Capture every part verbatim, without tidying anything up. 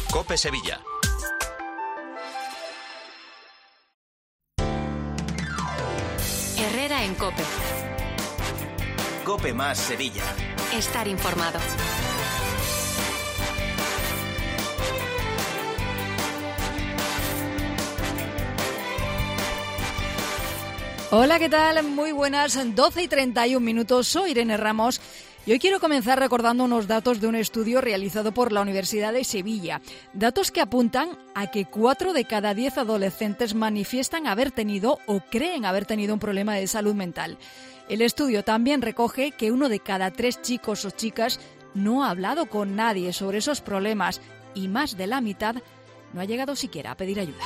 COPE Sevilla. Herrera en COPE. COPE más Sevilla. Estar informado. Hola, ¿qué tal? Muy buenas, doce y treinta y un minutos. Soy Irene Ramos y hoy quiero comenzar recordando unos datos de un estudio realizado por la Universidad de Sevilla. Datos que apuntan a que cuatro de cada diez adolescentes manifiestan haber tenido o creen haber tenido un problema de salud mental. El estudio también recoge que uno de cada tres chicos o chicas no ha hablado con nadie sobre esos problemas y más de la mitad no ha llegado siquiera a pedir ayuda.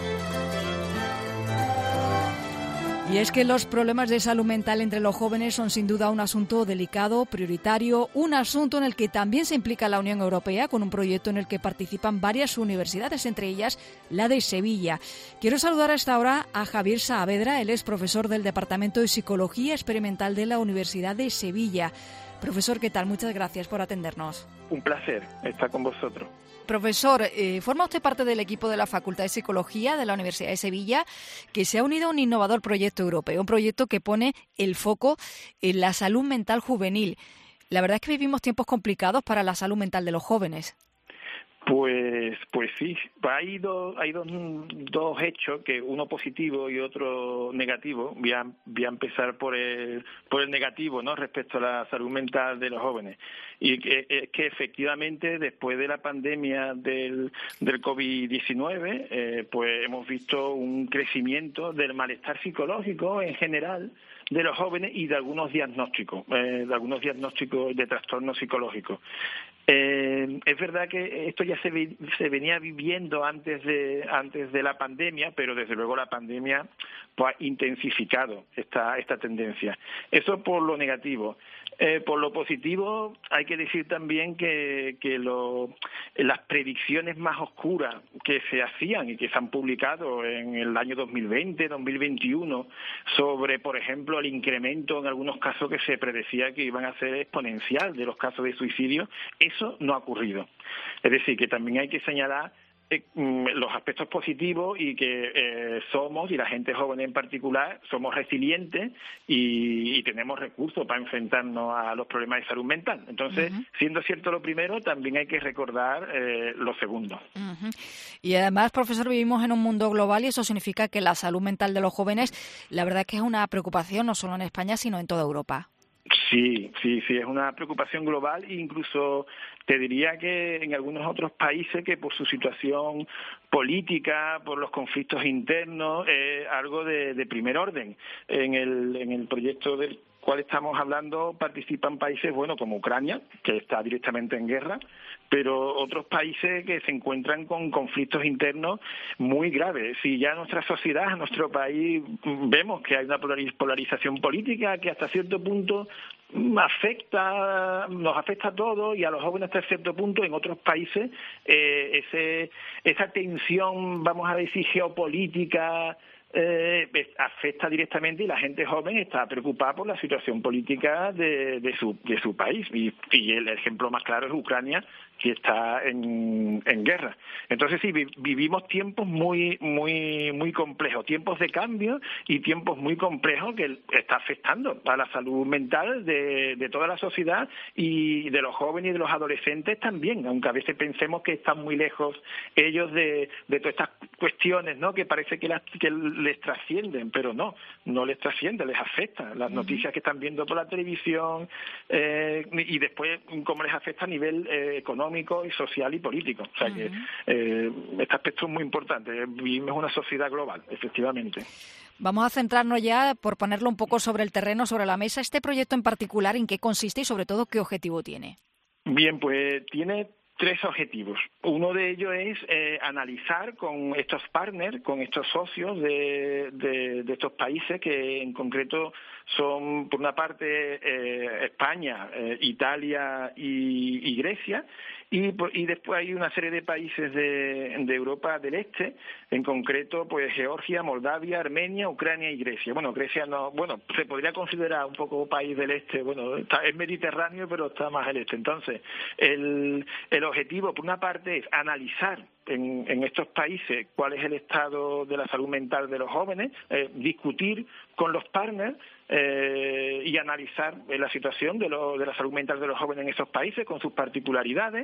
Y es que los problemas de salud mental entre los jóvenes son sin duda un asunto delicado, prioritario, un asunto en el que también se implica la Unión Europea con un proyecto en el que participan varias universidades, entre ellas la de Sevilla. Quiero saludar a esta hora a Javier Saavedra, él es profesor del Departamento de Psicología Experimental de la Universidad de Sevilla. Profesor, ¿qué tal? Muchas gracias por atendernos. Un placer estar con vosotros. Profesor, eh, forma usted parte del equipo de la Facultad de Psicología de la Universidad de Sevilla, que se ha unido a un innovador proyecto europeo, un proyecto que pone el foco en la salud mental juvenil. La verdad es que vivimos tiempos complicados para la salud mental de los jóvenes. Pues, pues sí, hay dos, hay dos, dos hechos, que uno positivo y otro negativo. Voy a, voy a empezar por el, por el negativo, ¿no? Respecto a la salud mental de los jóvenes. Y que, es que efectivamente después de la pandemia del, del COVID diecinueve, eh, pues hemos visto un crecimiento del malestar psicológico en general de los jóvenes y de algunos diagnósticos, eh, de algunos diagnósticos de trastornos psicológicos. Eh, es verdad que esto ya se, vi, se venía viviendo antes de antes de la pandemia, pero desde luego la pandemia pues, ha intensificado esta esta tendencia. Eso por lo negativo. Eh, por lo positivo, hay que decir también que, que lo, las predicciones más oscuras que se hacían y que se han publicado en el año dos mil veinte, dos mil veintiuno, sobre, por ejemplo, el incremento en algunos casos que se predecía que iban a ser exponencial de los casos de suicidio, eso no ha ocurrido. Es decir, que también hay que señalar Eh, los aspectos positivos y que eh, somos, y la gente joven en particular, somos resilientes y, y tenemos recursos para enfrentarnos a los problemas de salud mental. Entonces, uh-huh. siendo cierto lo primero, también hay que recordar eh, lo segundo. Uh-huh. Y además, profesor, vivimos en un mundo global y eso significa que la salud mental de los jóvenes, la verdad es que es una preocupación no solo en España, sino en toda Europa. Sí, sí, sí, es una preocupación global e incluso te diría que en algunos otros países que por su situación política, por los conflictos internos, es algo de, de primer orden. En el, en el proyecto del cual estamos hablando participan países, bueno, como Ucrania, que está directamente en guerra, pero otros países que se encuentran con conflictos internos muy graves. Si ya nuestra sociedad, nuestro país, vemos que hay una polarización política que hasta cierto punto afecta, nos afecta a todos y a los jóvenes hasta cierto punto, en otros países eh, ese, esa tensión, vamos a decir, geopolítica, Eh, afecta directamente y la gente joven está preocupada por la situación política de, de su de su país y, y el ejemplo más claro es Ucrania, que está en, en guerra. Entonces sí, vi, vivimos tiempos muy muy muy complejos, tiempos de cambio y tiempos muy complejos que está afectando a la salud mental de, de toda la sociedad y de los jóvenes y de los adolescentes también, aunque a veces pensemos que están muy lejos ellos de, de todas estas cuestiones, ¿no? Que parece que, las, que les trascienden, pero no, no les trasciende, les afecta. Las uh-huh. noticias que están viendo por la televisión eh, y después cómo les afecta a nivel eh, económico y social y político. O sea uh-huh. que eh, este aspecto es muy importante. Vivimos una sociedad global, efectivamente. Vamos a centrarnos ya, por ponerlo un poco sobre el terreno, sobre la mesa, este proyecto en particular, ¿en qué consiste y sobre todo qué objetivo tiene? Bien, pues tiene tres objetivos. Uno de ellos es eh, analizar con estos partners, con estos socios de, de, de estos países que en concreto son, por una parte, eh, España, eh, Italia y, y Grecia, y, y después hay una serie de países de, de Europa del Este, en concreto pues Georgia, Moldavia, Armenia, Ucrania y Grecia. Bueno, Grecia no, bueno, se podría considerar un poco país del Este, bueno, está, es mediterráneo pero está más al este. Entonces, el, el objetivo por una parte es analizar En, en estos países cuál es el estado de la salud mental de los jóvenes, eh, discutir con los partners eh, y analizar eh, la situación de, lo, de la salud mental de los jóvenes en esos países con sus particularidades,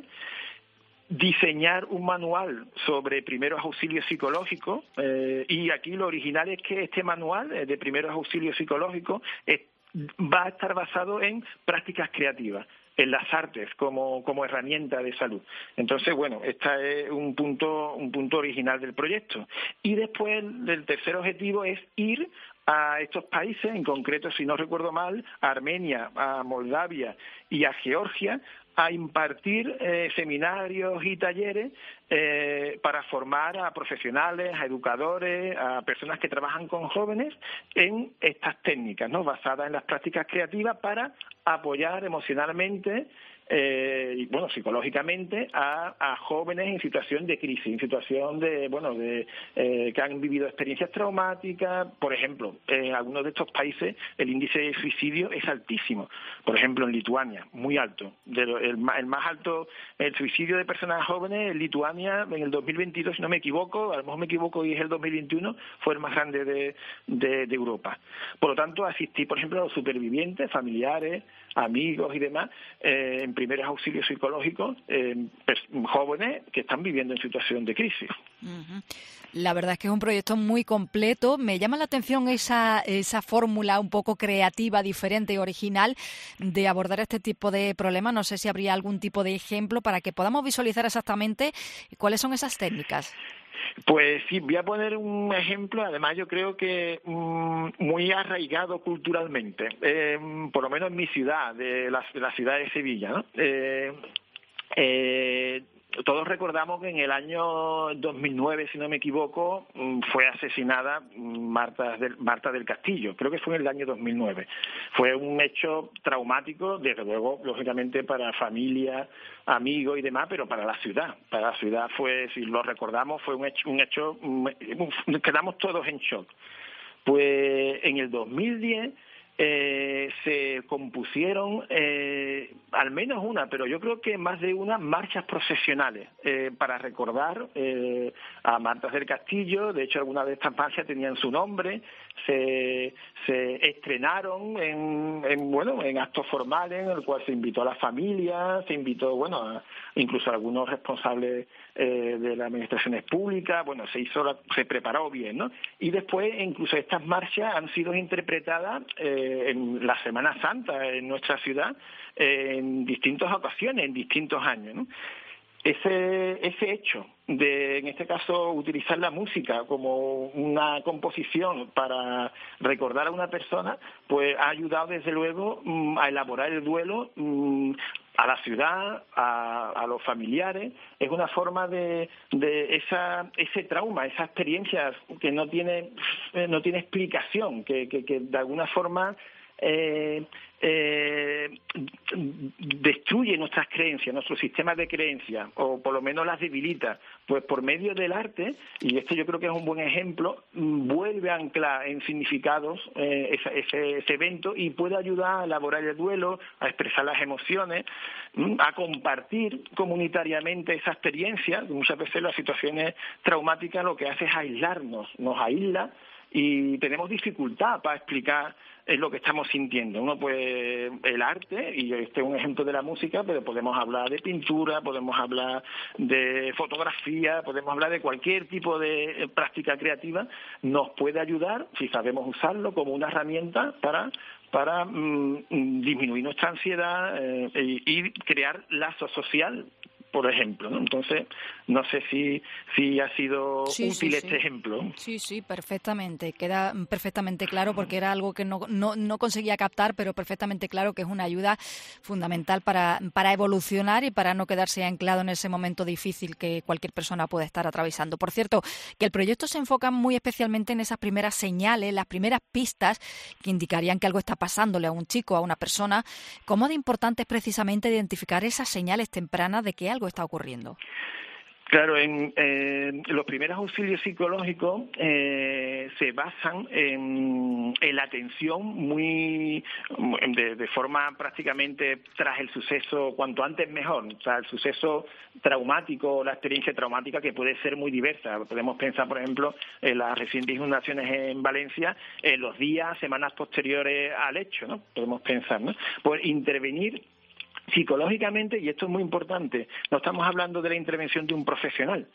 diseñar un manual sobre primeros auxilios psicológicos eh, y aquí lo original es que este manual eh, de primeros auxilios psicológicos es, va a estar basado en prácticas creativas, en las artes como, como herramienta de salud. Entonces, bueno, este es un punto, un punto original del proyecto. Y después el tercer objetivo es ir a estos países, en concreto, si no recuerdo mal, a Armenia, a Moldavia y a Georgia, a impartir eh, seminarios y talleres eh, para formar a profesionales, a educadores, a personas que trabajan con jóvenes en estas técnicas, ¿no?, basadas en las prácticas creativas para apoyar emocionalmente eh, y bueno, psicológicamente a, a jóvenes en situación de crisis, en situación de, bueno, de eh, que han vivido experiencias traumáticas. Por ejemplo, en algunos de estos países el índice de suicidio es altísimo. Por ejemplo, en Lituania, muy alto. De lo, el, el más alto, el suicidio de personas jóvenes en Lituania en el dos mil veintidós, si no me equivoco, a lo mejor me equivoco y es el dos mil veintiuno, fue el más grande de, de, de Europa. Por lo tanto, asistí, por ejemplo, a los supervivientes, familiares, amigos y demás, eh, en primeros auxilios psicológicos, eh, pues, jóvenes que están viviendo en situación de crisis. Uh-huh. La verdad es que es un proyecto muy completo. Me llama la atención esa, esa fórmula un poco creativa, diferente y original de abordar este tipo de problemas. No sé si habría algún tipo de ejemplo para que podamos visualizar exactamente cuáles son esas técnicas. Pues sí, voy a poner un ejemplo, además yo creo que mmm, muy arraigado culturalmente, eh, por lo menos en mi ciudad, de la, de la ciudad de Sevilla, ¿no? Eh, eh, todos recordamos que en el año dos mil nueve, si no me equivoco, fue asesinada Marta del, Marta del Castillo. Creo que fue en el año dos mil nueve. Fue un hecho traumático, desde luego, lógicamente, para familia, amigos y demás, pero para la ciudad. Para la ciudad fue, si lo recordamos, fue un hecho, un hecho, quedamos todos en shock. Pues en el dos mil diez... Eh, se compusieron eh, al menos una, pero yo creo que más de una, marchas procesionales eh, para recordar eh, a Marta del Castillo. De hecho, algunas de estas marchas tenían su nombre, se, se estrenaron en, en bueno en actos formales en el cual se invitó a la familia, se invitó bueno a, incluso a algunos responsables eh, de las administraciones públicas. Bueno, se hizo la, se preparó bien, ¿no? Y después incluso estas marchas han sido interpretadas eh, en la Semana Santa en nuestra ciudad eh, en distintas ocasiones, en distintos años, ¿no? Ese, ese hecho de, en este caso, utilizar la música como una composición para recordar a una persona, pues ha ayudado desde luego a elaborar el duelo a la ciudad, a, a los familiares. Es una forma de, de esa, ese trauma, esa experiencia que no tiene, no tiene explicación, que, que, que de alguna forma Eh, eh, destruye nuestras creencias, nuestro sistema de creencias, o por lo menos las debilita. Pues por medio del arte, y esto yo creo que es un buen ejemplo, vuelve a anclar en significados eh, ese, ese, ese evento y puede ayudar a elaborar el duelo, a expresar las emociones, a compartir comunitariamente esa experiencia. Muchas veces las situaciones traumáticas lo que hace es aislarnos, nos aísla y tenemos dificultad para explicar es lo que estamos sintiendo. Uno, pues, el arte, y este es un ejemplo de la música, pero podemos hablar de pintura, podemos hablar de fotografía, podemos hablar de cualquier tipo de práctica creativa, nos puede ayudar, si sabemos usarlo, como una herramienta para para mm, disminuir nuestra ansiedad eh, y, y crear lazo social, por ejemplo, ¿no? Entonces, no sé si si ha sido sí, útil sí, este sí. ejemplo. Sí, sí, perfectamente. Queda perfectamente claro porque era algo que no, no, no conseguía captar, pero perfectamente claro que es una ayuda fundamental para, para evolucionar y para no quedarse anclado en ese momento difícil que cualquier persona puede estar atravesando. Por cierto, que el proyecto se enfoca muy especialmente en esas primeras señales, las primeras pistas que indicarían que algo está pasándole a un chico, a una persona. ¿Cómo de importante es precisamente identificar esas señales tempranas de que algo algo está ocurriendo. Claro, en eh, los primeros auxilios psicológicos eh, se basan en, en la atención muy de, de forma prácticamente tras el suceso, cuanto antes mejor, o sea, el suceso traumático, la experiencia traumática, que puede ser muy diversa. Podemos pensar, por ejemplo, en las recientes inundaciones en Valencia, en los días, semanas posteriores al hecho, ¿no? Podemos pensar, ¿no? Por intervenir psicológicamente, y esto es muy importante, no estamos hablando de la intervención de un profesional.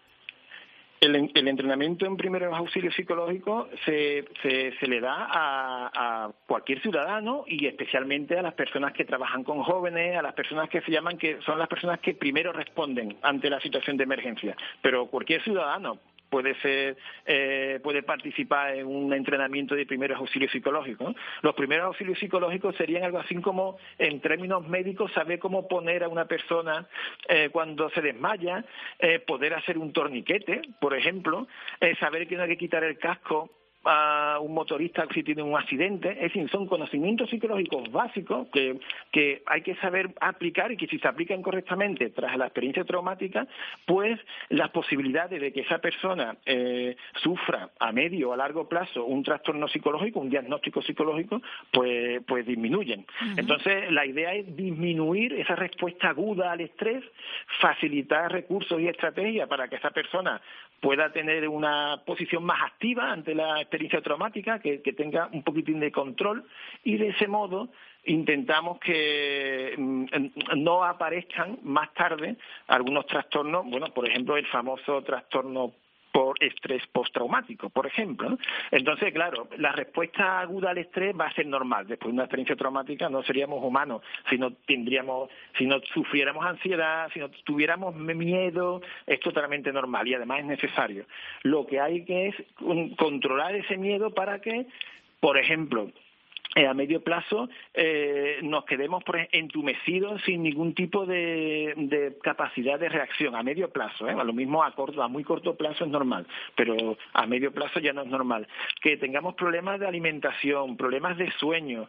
El, el entrenamiento en primeros auxilios psicológicos se, se, se le da a, a cualquier ciudadano y especialmente a las personas que trabajan con jóvenes, a las personas que se llaman, que son las personas que primero responden ante la situación de emergencia. Pero cualquier ciudadano puede ser, eh, puede participar en un entrenamiento de primeros auxilios psicológicos, ¿no? Los primeros auxilios psicológicos serían algo así como, en términos médicos, saber cómo poner a una persona eh, cuando se desmaya, eh, poder hacer un torniquete, por ejemplo, eh, saber que no hay que quitar el casco a un motorista si tiene un accidente. Es decir, son conocimientos psicológicos básicos que, que hay que saber aplicar y que si se aplican correctamente tras la experiencia traumática, pues las posibilidades de que esa persona eh, sufra a medio o a largo plazo un trastorno psicológico, un diagnóstico psicológico, pues, pues disminuyen. Uh-huh. Entonces, la idea es disminuir esa respuesta aguda al estrés, facilitar recursos y estrategias para que esa persona pueda tener una posición más activa ante la experiencia traumática, que, que tenga un poquitín de control, y de ese modo intentamos que mm, no aparezcan más tarde algunos trastornos, bueno, por ejemplo, el famoso trastorno por estrés postraumático, por ejemplo, ¿no? Entonces, claro, la respuesta aguda al estrés va a ser normal. Después de una experiencia traumática no seríamos humanos si no tendríamos, si no sufriéramos ansiedad, si no tuviéramos miedo, es totalmente normal y además es necesario. Lo que hay que es controlar ese miedo para que, por ejemplo, Eh, a medio plazo eh, nos quedemos por entumecidos sin ningún tipo de, de capacidad de reacción a medio plazo, ¿eh? A lo mismo a corto, a muy corto plazo es normal, pero a medio plazo ya no es normal. Que tengamos problemas de alimentación, problemas de sueño,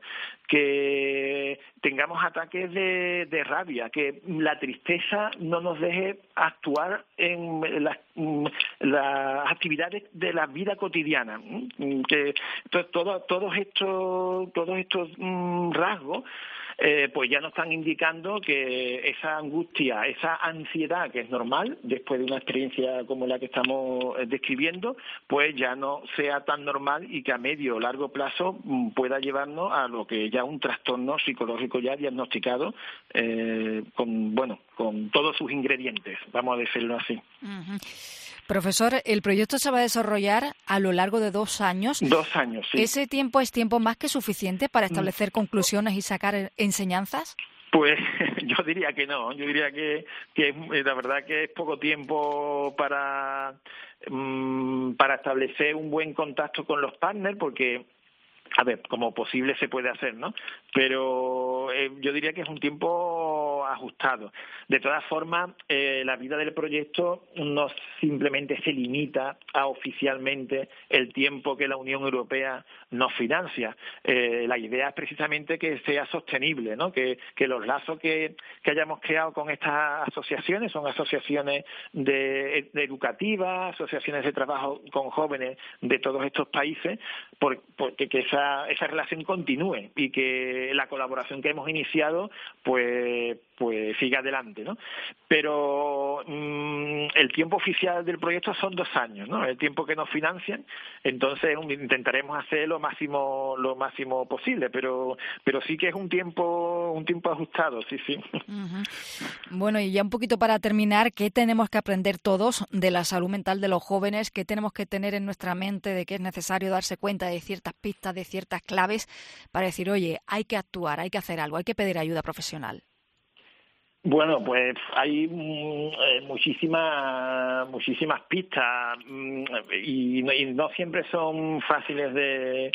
que tengamos ataques de, de rabia, que la tristeza no nos deje actuar en las, las actividades de la vida cotidiana, que todo, todos estos todos estos mmm, rasgos eh, pues ya nos están indicando que esa angustia, esa ansiedad que es normal después de una experiencia como la que estamos describiendo, pues ya no sea tan normal y que a medio o largo plazo mmm, pueda llevarnos a lo que ya un trastorno psicológico ya diagnosticado eh, con, bueno, con todos sus ingredientes, vamos a decirlo así. Uh-huh. Profesor, el proyecto se va a desarrollar a lo largo de dos años. Dos años, sí. ¿Ese tiempo es tiempo más que suficiente para establecer conclusiones y sacar enseñanzas? Pues yo diría que no, yo diría que, que la verdad que es poco tiempo para, um, para establecer un buen contacto con los partners, porque, a ver, como posible se puede hacer, ¿no? Pero eh, yo diría que es un tiempo ajustado. De todas formas, eh, la vida del proyecto no simplemente se limita a oficialmente el tiempo que la Unión Europea nos financia. Eh, la idea es precisamente que sea sostenible, ¿no? Que, que los lazos que, que hayamos creado con estas asociaciones son asociaciones de, de educativas, asociaciones de trabajo con jóvenes de todos estos países, por, porque que esa, esa relación continúe y que la colaboración que hemos iniciado pues pues siga adelante, ¿no? Pero mmm, el tiempo oficial del proyecto son dos años, ¿no? El tiempo que nos financian, entonces intentaremos hacer lo máximo lo máximo posible, pero pero sí que es un tiempo un tiempo ajustado, sí, sí. Uh-huh. Bueno, y ya un poquito para terminar, ¿qué tenemos que aprender todos de la salud mental de los jóvenes? ¿Qué tenemos que tener en nuestra mente de que es necesario darse cuenta de ciertas pistas, de ciertas claves para decir, oye, hay que actuar, hay que hacer algo, hay que pedir ayuda profesional? Bueno, pues hay mm, muchísimas muchísimas pistas mm, y, no, y no siempre son fáciles de,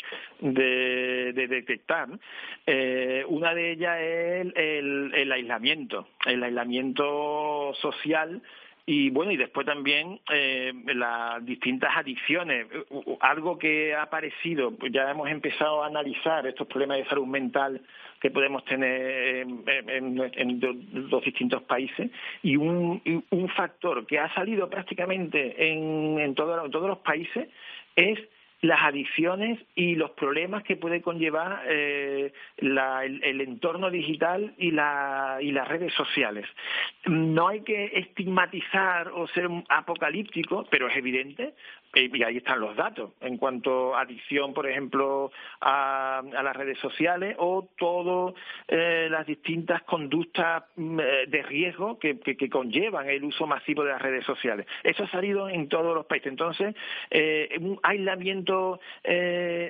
de, de detectar. Eh, una de ellas es el, el, el aislamiento, el aislamiento social Y bueno, y después también eh, las distintas adicciones, algo que ha aparecido, pues ya hemos empezado a analizar estos problemas de salud mental que podemos tener en, en, en los distintos países, y un, un factor que ha salido prácticamente en, en, todo, en todos los países es las adicciones y los problemas que puede conllevar eh, la, el, el entorno digital y, la, y las redes sociales. No hay que estigmatizar o ser apocalíptico, pero es evidente, eh, y ahí están los datos, en cuanto a adicción, por ejemplo, a, a las redes sociales, o todas eh, las distintas conductas eh, de riesgo que, que, que conllevan el uso masivo de las redes sociales. Eso ha salido en todos los países. Entonces, eh, un aislamiento eh,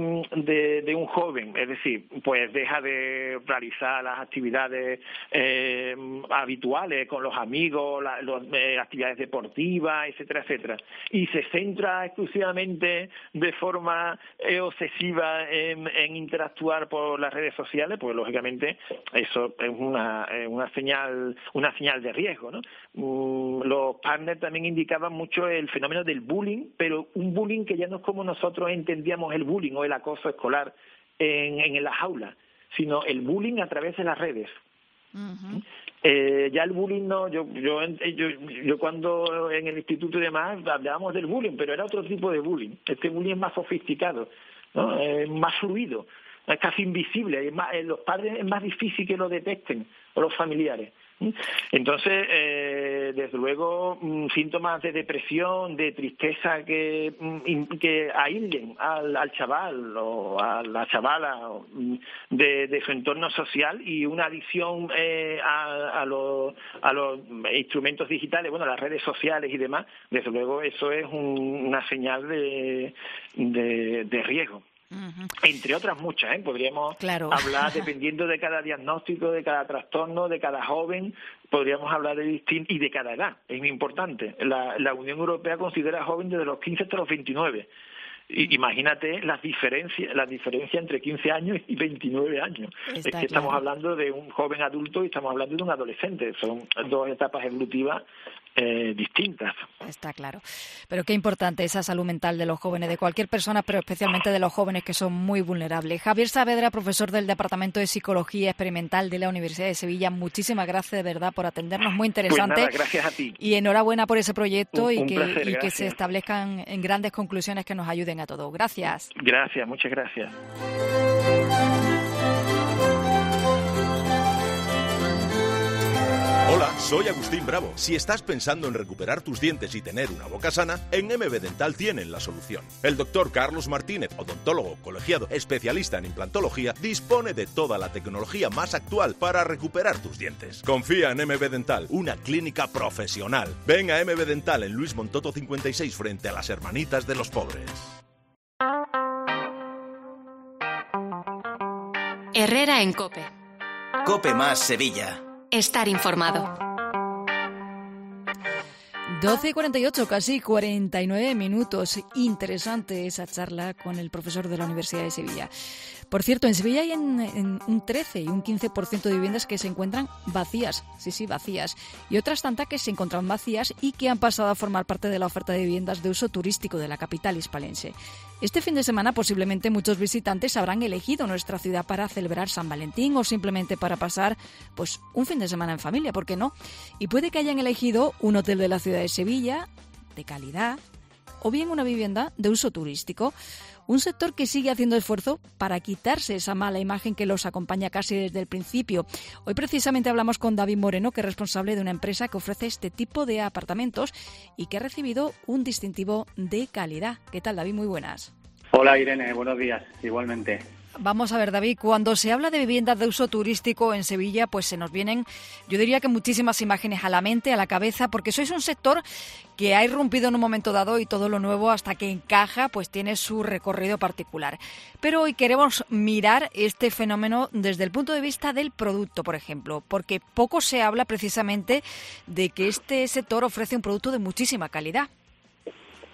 de, de un joven, es decir, pues deja de realizar las actividades eh, habituales con los amigos, las eh, actividades deportivas, etcétera, etcétera, y se centra exclusivamente de forma eh, obsesiva en, en interactuar por las redes sociales, pues lógicamente eso es una, una señal una señal de riesgo, ¿no? Mm, los partners también indicaban mucho el fenómeno del bullying, pero un bullying que ya no es como nosotros entendíamos el bullying o el acoso escolar en, en las aulas, sino el bullying a través de las redes. Uh-huh. Eh, ya el bullying no, yo, yo yo yo cuando en el instituto y demás hablábamos del bullying, pero era otro tipo de bullying. Este bullying es más sofisticado, ¿no? Es más fluido, es casi invisible, es más, los padres es más difícil que lo detecten, o los familiares. Entonces, eh, desde luego, síntomas de depresión, de tristeza que, que aíslen al, al chaval o a la chavala de, de su entorno social, y una adicción eh, a, a, los, a los instrumentos digitales, bueno, a las redes sociales y demás, desde luego eso es un, una señal de, de, de riesgo. Uh-huh. Entre otras muchas, ¿eh? Podríamos claro. hablar, dependiendo de cada diagnóstico, de cada trastorno, de cada joven, podríamos hablar de distintos, y de cada edad, es muy importante. La, la Unión Europea considera joven desde los quince hasta los veintinueve. Y, imagínate las diferencias, la diferencia entre quince años y veintinueve años. Está es que claro. Estamos hablando de un joven adulto y estamos hablando de un adolescente. Son dos etapas evolutivas eh, distintas. Está claro. Pero qué importante esa salud mental de los jóvenes, de cualquier persona, pero especialmente de los jóvenes, que son muy vulnerables. Javier Saavedra, profesor del Departamento de Psicología Experimental de la Universidad de Sevilla, muchísimas gracias de verdad por atendernos, muy interesante. Pues nada, gracias a ti. Y enhorabuena por ese proyecto un, y, un que, placer, y que se establezcan en grandes conclusiones que nos ayuden a todos. Gracias. Gracias, muchas gracias. Hola, soy Agustín Bravo. Si estás pensando en recuperar tus dientes y tener una boca sana, en M B Dental tienen la solución. El doctor Carlos Martínez, odontólogo colegiado especialista en implantología, dispone de toda la tecnología más actual para recuperar tus dientes. Confía en M B Dental, una clínica profesional. Ven a M B Dental en Luis Montoto cincuenta y seis, frente a las Hermanitas de los Pobres. Herrera en COPE. COPE más Sevilla. Estar informado. doce y cuarenta y ocho, casi cuarenta y nueve minutos. Interesante esa charla con el profesor de la Universidad de Sevilla. Por cierto, en Sevilla hay en, en un trece y un quince por ciento de viviendas que se encuentran vacías, sí, sí, vacías, y otras tantas que se encuentran vacías y que han pasado a formar parte de la oferta de viviendas de uso turístico de la capital hispalense. Este fin de semana posiblemente muchos visitantes habrán elegido nuestra ciudad para celebrar San Valentín o simplemente para pasar pues un fin de semana en familia, ¿por qué no? Y puede que hayan elegido un hotel de la ciudad de Sevilla, de calidad, o bien una vivienda de uso turístico. Un sector que sigue haciendo esfuerzo para quitarse esa mala imagen que los acompaña casi desde el principio. Hoy precisamente hablamos con David Moreno, que es responsable de una empresa que ofrece este tipo de apartamentos y que ha recibido un distintivo de calidad. ¿Qué tal, David? Muy buenas. Hola, Irene. Buenos días. Igualmente. Vamos a ver, David, cuando se habla de viviendas de uso turístico en Sevilla, pues se nos vienen, yo diría que muchísimas imágenes a la mente, a la cabeza, porque sois un sector que ha irrumpido en un momento dado y todo lo nuevo, hasta que encaja, pues tiene su recorrido particular. Pero hoy queremos mirar este fenómeno desde el punto de vista del producto, por ejemplo, porque poco se habla precisamente de que este sector ofrece un producto de muchísima calidad.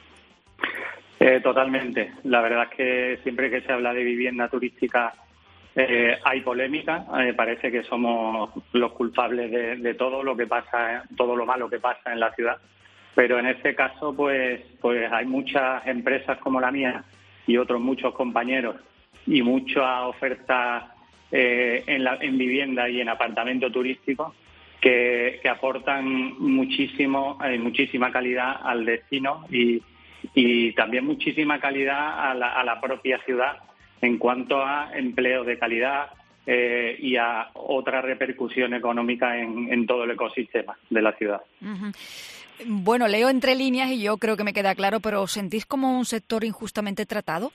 Eh, totalmente. La verdad es que siempre que se habla de vivienda turística Eh, hay polémica, eh, parece que somos los culpables de, de todo lo que pasa, todo lo malo que pasa en la ciudad. Pero en este caso, pues, pues hay muchas empresas como la mía y otros muchos compañeros y muchas ofertas eh, en, la, en vivienda y en apartamento turístico que, que aportan muchísimo, eh, muchísima calidad al destino y, y también muchísima calidad a la, a la propia ciudad en cuanto a empleo de calidad eh, y a otra repercusión económica en, en todo el ecosistema de la ciudad. Uh-huh. Bueno, leo entre líneas y yo creo que me queda claro, pero ¿os sentís como un sector injustamente tratado?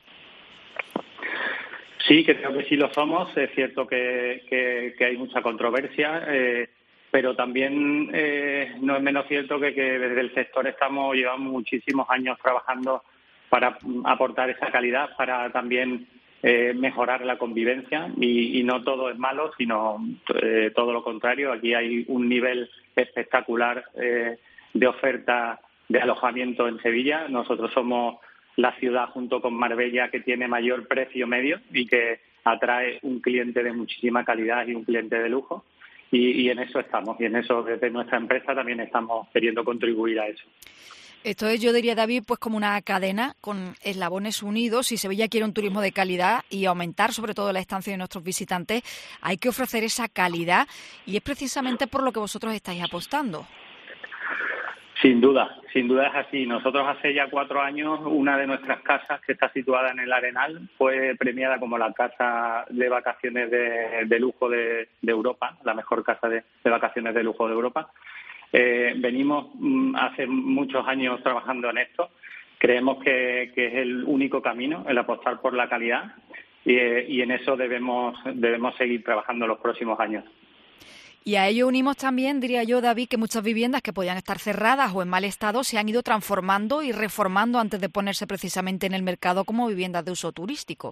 Sí, creo que sí lo somos. Es cierto que, que, que hay mucha controversia, eh, pero también eh, no es menos cierto que, que desde el sector estamos llevamos muchísimos años trabajando para aportar esa calidad, para también Eh, mejorar la convivencia y, y no todo es malo, sino eh, todo lo contrario. Aquí hay un nivel espectacular eh, de oferta de alojamiento en Sevilla. Nosotros somos la ciudad junto con Marbella que tiene mayor precio medio y que atrae un cliente de muchísima calidad y un cliente de lujo y, y en eso estamos y en eso desde nuestra empresa también estamos queriendo contribuir a eso. Esto es, yo diría, David, pues como una cadena con eslabones unidos. Si Sevilla quiere un turismo de calidad y aumentar sobre todo la estancia de nuestros visitantes, hay que ofrecer esa calidad y es precisamente por lo que vosotros estáis apostando. Sin duda, sin duda es así. Nosotros hace ya cuatro años, una de nuestras casas, que está situada en el Arenal, fue premiada como la casa de vacaciones de, de lujo de, de Europa, la mejor casa de, de vacaciones de lujo de Europa. Eh, venimos mm, hace muchos años trabajando en esto. Creemos que, que es el único camino, el apostar por la calidad y, eh, y en eso debemos, debemos seguir trabajando los próximos años. Y a ello unimos también, diría yo, David, que muchas viviendas que podían estar cerradas o en mal estado se han ido transformando y reformando antes de ponerse precisamente en el mercado como viviendas de uso turístico.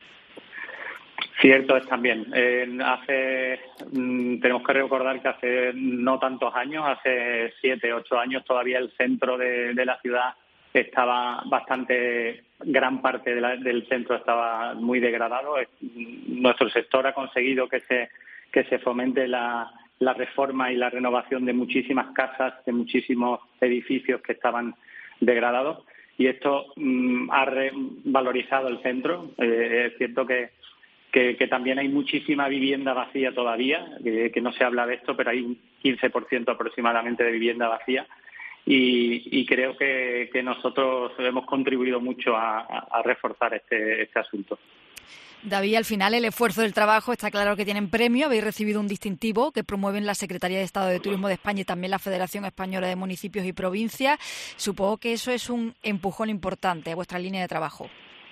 Cierto es también. Eh, hace mm, tenemos que recordar que hace no tantos años, hace siete, ocho años, todavía el centro de, de la ciudad estaba bastante, gran parte de la, del centro estaba muy degradado. Nuestro sector ha conseguido que se que se fomente la, la reforma y la renovación de muchísimas casas, de muchísimos edificios que estaban degradados y esto mm, ha revalorizado el centro. Eh, es cierto que Que, que también hay muchísima vivienda vacía todavía, que, que no se habla de esto, pero hay un quince por ciento aproximadamente de vivienda vacía y, y creo que, que nosotros hemos contribuido mucho a, a reforzar este, este asunto. David, al final el esfuerzo del trabajo está claro que tienen premio, habéis recibido un distintivo que promueven la Secretaría de Estado de Turismo de España y también la Federación Española de Municipios y Provincias. Supongo que eso es un empujón importante a vuestra línea de trabajo.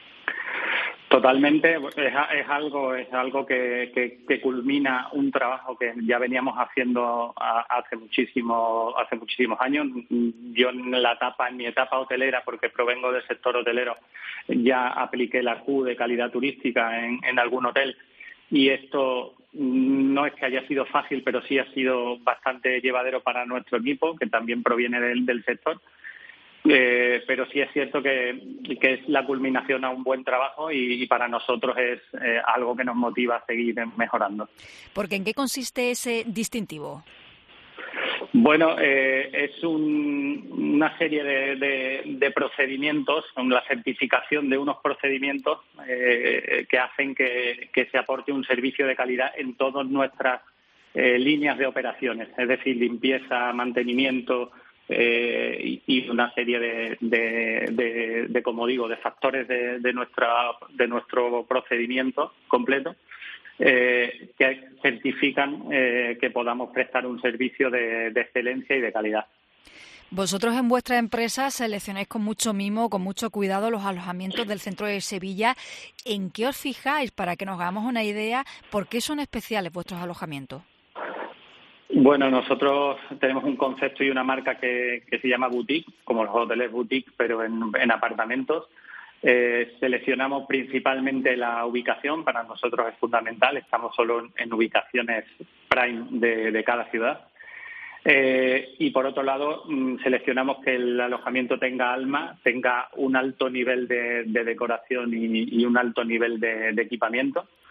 Totalmente, es, es algo es algo que, que, que culmina un trabajo que ya veníamos haciendo hace muchísimo hace muchísimos años. Yo en la etapa en mi etapa hotelera, porque provengo del sector hotelero, ya apliqué la Q de calidad turística en, en algún hotel y esto no es que haya sido fácil, pero sí ha sido bastante llevadero para nuestro equipo, que también proviene del, del sector. Eh, pero sí es cierto que, que es la culminación a un buen trabajo y, y para nosotros es eh, algo que nos motiva a seguir mejorando. Porque ¿en qué consiste ese distintivo? Bueno, eh, es un, una serie de, de, de procedimientos, la certificación de unos procedimientos eh, que hacen que, que se aporte un servicio de calidad en todas nuestras eh, líneas de operaciones, es decir, limpieza, mantenimiento, Eh, y, y una serie de, de, de, de, como digo, de factores de, de, nuestra, de nuestro procedimiento completo eh, que certifican eh, que podamos prestar un servicio de, de excelencia y de calidad. Vosotros en vuestra empresa seleccionáis con mucho mimo, con mucho cuidado los alojamientos del centro de Sevilla. ¿En qué os fijáis para que nos hagamos una idea por qué son especiales vuestros alojamientos? Bueno, nosotros tenemos un concepto y una marca que, que se llama boutique, como los hoteles boutique, pero en, en apartamentos. Eh, seleccionamos principalmente la ubicación, para nosotros es fundamental, estamos solo en, en ubicaciones prime de, de cada ciudad. Eh, y por otro lado, mmm, seleccionamos que el alojamiento tenga alma, tenga un alto nivel de, de decoración y, y un alto nivel de, de equipamiento.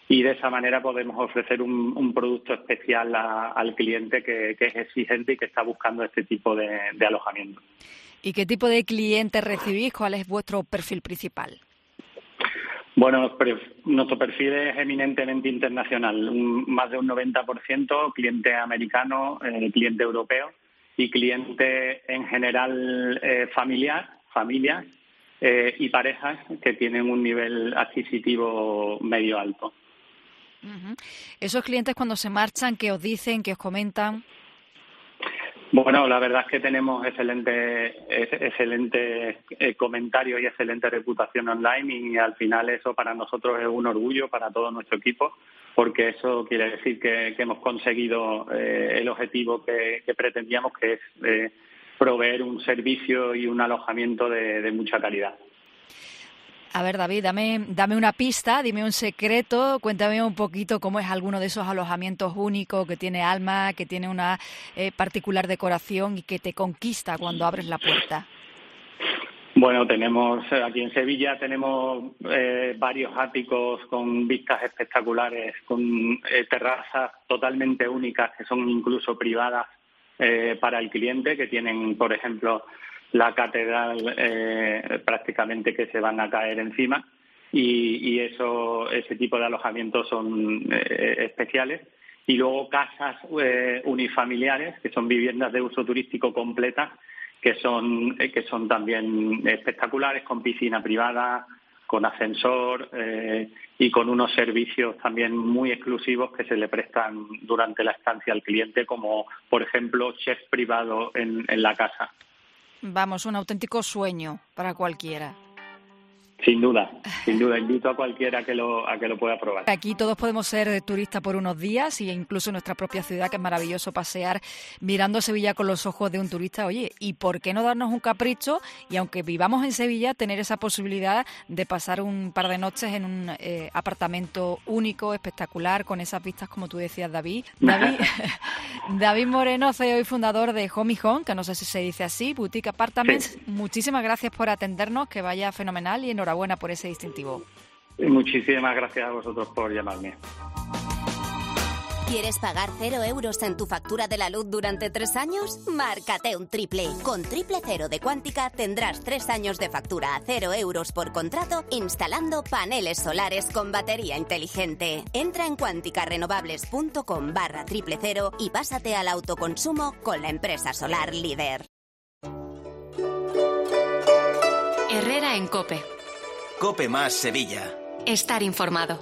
y de esa manera podemos ofrecer un, un producto especial a, al cliente que, que es exigente y que está buscando este tipo de, de alojamiento. ¿Y qué tipo de clientes recibís? ¿Cuál es vuestro perfil principal? Bueno, nuestro perfil es eminentemente internacional, un, más de un noventa por ciento cliente americano, eh, cliente europeo y cliente en general eh, familiar, familias eh, y parejas que tienen un nivel adquisitivo medio alto. Uh-huh. Esos clientes cuando se marchan, ¿qué os dicen, qué os comentan? Bueno, la verdad es que tenemos excelente, excelente eh, comentarios y excelente reputación online y al final eso para nosotros es un orgullo, para todo nuestro equipo, porque eso quiere decir que, que hemos conseguido eh, el objetivo que, que pretendíamos, que es eh, proveer un servicio y un alojamiento de, de mucha calidad. A ver, David, dame, dame una pista, dime un secreto, cuéntame un poquito cómo es alguno de esos alojamientos únicos que tiene alma, que tiene una eh, particular decoración y que te conquista cuando abres la puerta. Bueno, tenemos aquí en Sevilla tenemos eh, varios áticos con vistas espectaculares, con eh, terrazas totalmente únicas que son incluso privadas eh, para el cliente, que tienen, por ejemplo, la catedral eh, prácticamente que se van a caer encima y, y eso ese tipo de alojamientos son eh, especiales. Y luego casas eh, unifamiliares, que son viviendas de uso turístico completas, que son eh, que son también espectaculares, con piscina privada, con ascensor eh, y con unos servicios también muy exclusivos que se le prestan durante la estancia al cliente, como por ejemplo chef privado en, en la casa. Vamos, un auténtico sueño para cualquiera. Sin duda, sin duda. Invito a cualquiera a que lo, a que lo pueda probar. Aquí todos podemos ser turistas por unos días y incluso en nuestra propia ciudad, que es maravilloso pasear mirando Sevilla con los ojos de un turista. Oye, ¿y por qué no darnos un capricho? Y aunque vivamos en Sevilla, tener esa posibilidad de pasar un par de noches en un eh, apartamento único, espectacular, con esas vistas, como tú decías, David. David, David Moreno, C E O y fundador de Home y Home, que no sé si se dice así, Boutique Apartments. Sí. Muchísimas gracias por atendernos, que vaya fenomenal y enhorabuena. Enhorabuena por ese distintivo. Muchísimas gracias a vosotros por llamarme. ¿Quieres pagar cero euros en tu factura de la luz durante tres años? Márcate un triple. Con Triple Cero de Quántica tendrás tres años de factura a cero euros por contrato instalando paneles solares con batería inteligente. Entra en cuánticarenovables.com barra triple cero y pásate al autoconsumo con la empresa solar líder. Herrera en COPE. COPE más Sevilla. Estar informado.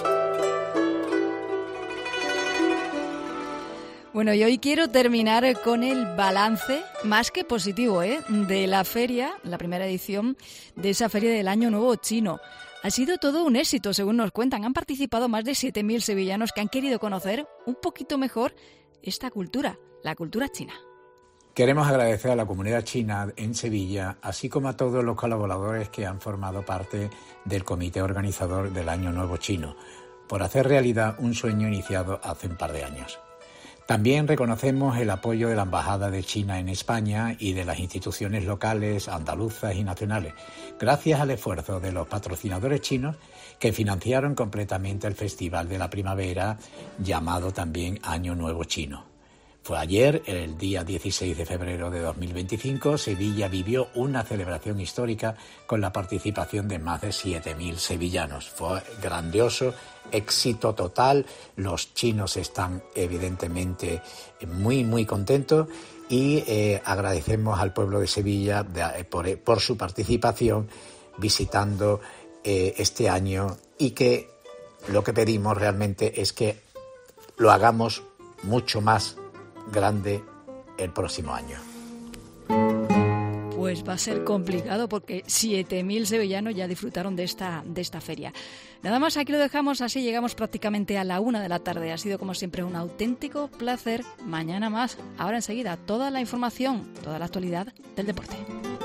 Bueno, y hoy quiero terminar con el balance, más que positivo, ¿eh?, de la feria, la primera edición de esa feria del Año Nuevo Chino. Ha sido todo un éxito, según nos cuentan. Han participado más de siete mil sevillanos que han querido conocer un poquito mejor esta cultura, la cultura china. Queremos agradecer a la comunidad china en Sevilla, así como a todos los colaboradores que han formado parte del comité organizador del Año Nuevo Chino, por hacer realidad un sueño iniciado hace un par de años. También reconocemos el apoyo de la Embajada de China en España y de las instituciones locales, andaluzas y nacionales, gracias al esfuerzo de los patrocinadores chinos que financiaron completamente el Festival de la Primavera, llamado también Año Nuevo Chino. Fue ayer, el día dieciséis de febrero de dos mil veinticinco, Sevilla vivió una celebración histórica con la participación de más de siete mil sevillanos. Fue grandioso, éxito total. Los chinos están evidentemente muy, muy contentos y eh, agradecemos al pueblo de Sevilla de, eh, por, eh, por su participación visitando eh, este año, y que lo que pedimos realmente es que lo hagamos mucho más grande el próximo año. Pues va a ser complicado porque siete mil sevillanos ya disfrutaron de esta, de esta feria. Nada más, aquí lo dejamos, así llegamos prácticamente a la una de la tarde. Ha sido como siempre un auténtico placer. Mañana más. Ahora enseguida toda la información, toda la actualidad del deporte.